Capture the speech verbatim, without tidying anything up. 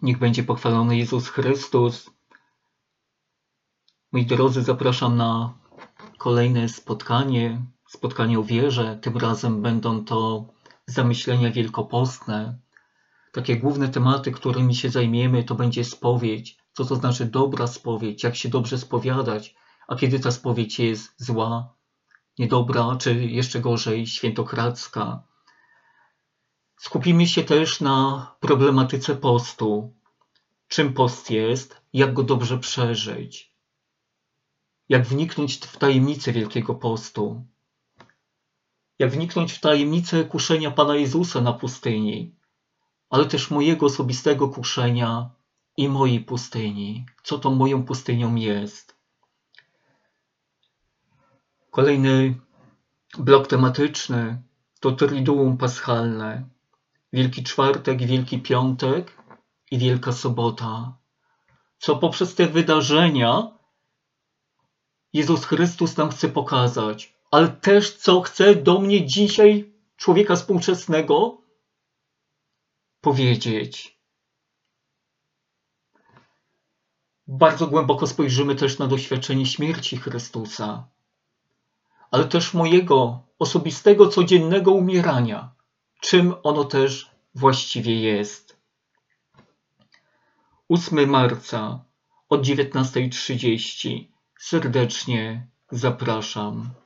Niech będzie pochwalony Jezus Chrystus. Moi drodzy, zapraszam na kolejne spotkanie, spotkanie o wierze. Tym razem będą to zamyślenia wielkopostne. Takie główne tematy, którymi się zajmiemy, to będzie spowiedź. Co to znaczy dobra spowiedź, jak się dobrze spowiadać, a kiedy ta spowiedź jest zła, niedobra, czy jeszcze gorzej, świętokradzka. Skupimy się też na problematyce postu. Czym post jest, jak go dobrze przeżyć, jak wniknąć w tajemnicę Wielkiego Postu, jak wniknąć w tajemnicę kuszenia Pana Jezusa na pustyni, ale też mojego osobistego kuszenia i mojej pustyni. Co tą moją pustynią jest? Kolejny blok tematyczny to Triduum Paschalne. Wielki Czwartek, Wielki Piątek i Wielka Sobota. Co poprzez te wydarzenia Jezus Chrystus nam chce pokazać, ale też co chce do mnie dzisiaj, człowieka współczesnego, powiedzieć. Bardzo głęboko spojrzymy też na doświadczenie śmierci Chrystusa, ale też mojego osobistego, codziennego umierania. Czym ono też właściwie jest. ósmego marca od dziewiętnastej trzydzieści. Serdecznie zapraszam.